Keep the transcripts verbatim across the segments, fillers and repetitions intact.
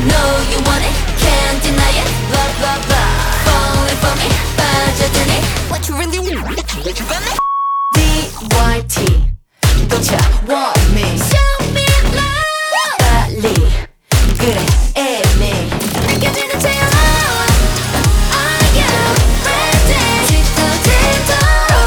know you want it, can't deny it. Blah blah blah. Falling for me, 빠져드니. What you really want? What you want me? D Y T. Don't you want me? Show me love. 빨리 그래 애미. 느껴지는 태양. Are you ready? 짙어지도록.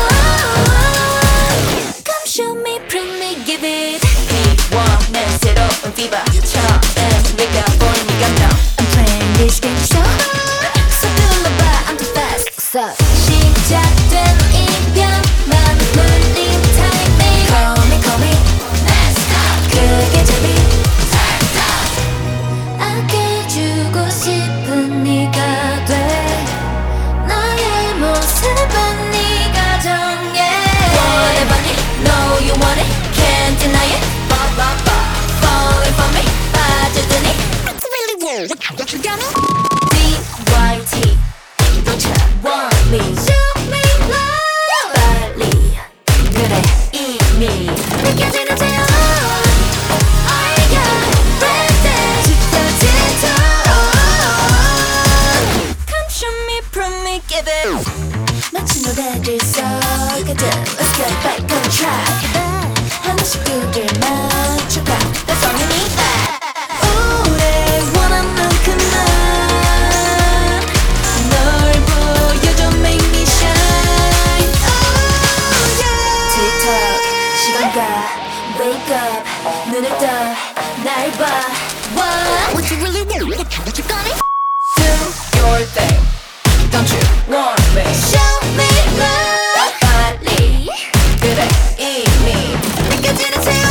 Come show me, prove me, give it. 비워낸 새로운 fever. 처음 네가 보는 네 감정. I'm playing this game so hard. 서둘러봐, I'm too fast. So 시작된 이별만 물린 타이밍. Call me, call me. Let's go. 그게 재미. Turn up. 아껴주고 싶은 네가 돼. 나의 모습은 네가 정해. Whatever you know you want it, can't deny it. Blah blah blah. Falling for me, 빠져드니. It's really weird. What you got me? D Y T. Don't you want me? Show me love. 빨리 그래 이미 느껴지는 태양. Are you ready? 짙어지도록. Come show me, prove me, give it. 마치 노래를 써가든 Let's get back on track. 하나씩 둘을 맞춰가. That's all you need. 오래 원한 만큼 난 널 보여줘. Make me shine. Oh yeah. 틱톡 시간 가. Wake up 눈을 떠 날 봐. What? What you really want? What you got me? Do your thing. Don't you want me? Show me love. 빨리 그래 이미 느껴지는 태양.